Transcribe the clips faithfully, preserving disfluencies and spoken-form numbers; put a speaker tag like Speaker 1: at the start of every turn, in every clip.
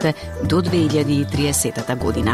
Speaker 1: продуктите до две илјади и триесета година.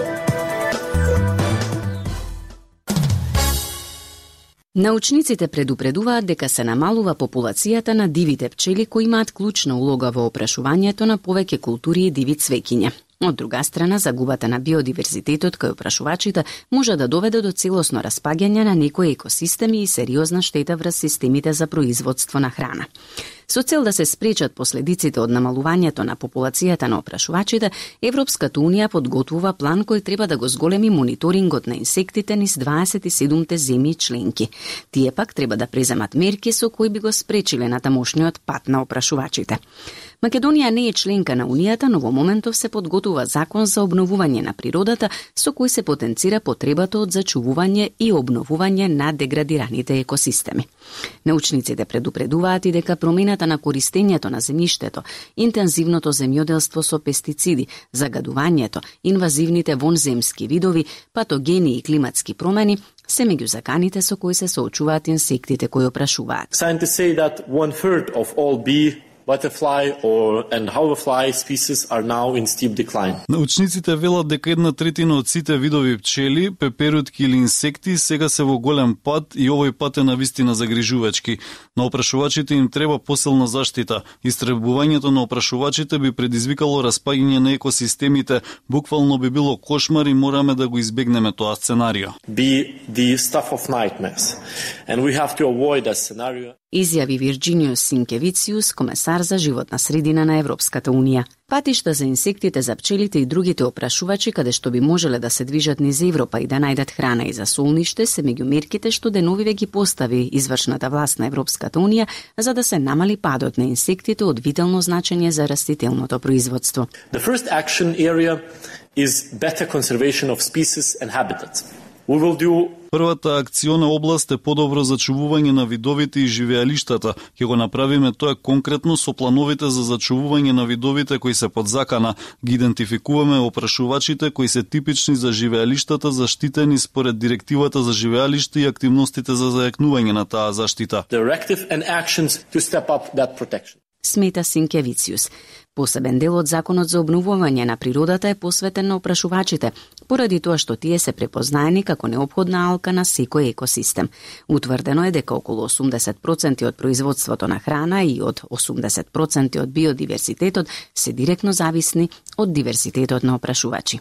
Speaker 1: Научниците предупредуваат дека се намалува популацијата на дивите пчели кои имаат клучна улога во опрашувањето на повеќе култури и диви цвеќиња. Од друга страна, загубата на биодиверзитетот кај опрашувачите може да доведе до целосно распаѓање на некои екосистеми и сериозна штета врз системите за производство на храна. Со цел да се спречат последиците од намалувањето на популацијата на опрашувачите, Европската унија подготвува план кој треба да го зголеми мониторингот на инсектите низ дваесет и седумте земји членки. Тие пак треба да преземат мерки со кои би го спречиле на тамошниот пат на опрашувачите. Македонија не е членка на Унијата, но во моментов се подготвува закон за обновување на природата со кој се потенцира потребата од зачувување и обновување на деградираните екосистеми. Научниците предупредуваат и дека промената на користењето на земјиштето, интензивното земјоделство со пестициди, загадувањето, инвазивните вонземски видови, патогени и климатски промени се меѓу заканите со кои се соочуваат инсектите кои опрашуваат.
Speaker 2: Scientists say that one third of all bee, butterfly or and hoverfly species are now in steep decline.
Speaker 3: Научниците велат дека една третина од сите видови пчели, пеперутки или инсекти сега се во голем пад и овој пат е навистина загрижувачки. На опрашувачите им треба посилна заштита. Истребувањето на опрашувачите би предизвикало распаѓање на екосистемите, буквално би било кошмар и мораме да го избегнеме тоа сценарио.
Speaker 2: Be the stuff of nightmares. And we have to avoid that scenario.
Speaker 1: Изјави Вирџиниус Синкевициус, комесар за животна средина на Европската Унија. Патишта за инсектите, за пчелите и другите опрашувачи каде што би можеле да се движат низ Европа и да најдат храна и за солниште се меѓу мерките што деновиве ги постави извршната власт на Европската Унија за да се намали падот на инсектите од витално значење за растителното производство.
Speaker 2: The first action area is better conservation of species and habitats. We will do
Speaker 3: Првата акциона област е подобро зачувување на видовите и живеалиштата. Ќе го направиме тоа конкретно со плановите за зачувување на видовите кои се под закана. Ги идентификуваме опрашувачите кои се типични за живеалиштата, заштитени според директивата за живеалиште и активностите за зајакнување на таа заштита.
Speaker 2: Directive and actions to step up that protection.
Speaker 1: Смета Синкевициус. Посебен дел од законот за обновување на природата е посветен на опрашувачите, поради тоа што тие се препознаени како неопходна алка на секој екосистем. Утврдено е дека околу осумдесет проценти од производството на храна и од осумдесет проценти од биодиверзитетот се директно зависни од диверзитетот на опрашувачи.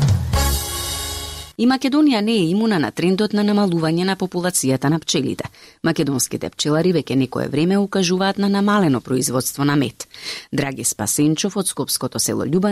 Speaker 1: И Македонија не е имуна на трендот на намалување на популацијата на пчелите. Македонските пчелари веќе некое време укажуваат на намалено производство на мед. Драги Спасенчов од скопското село Љубан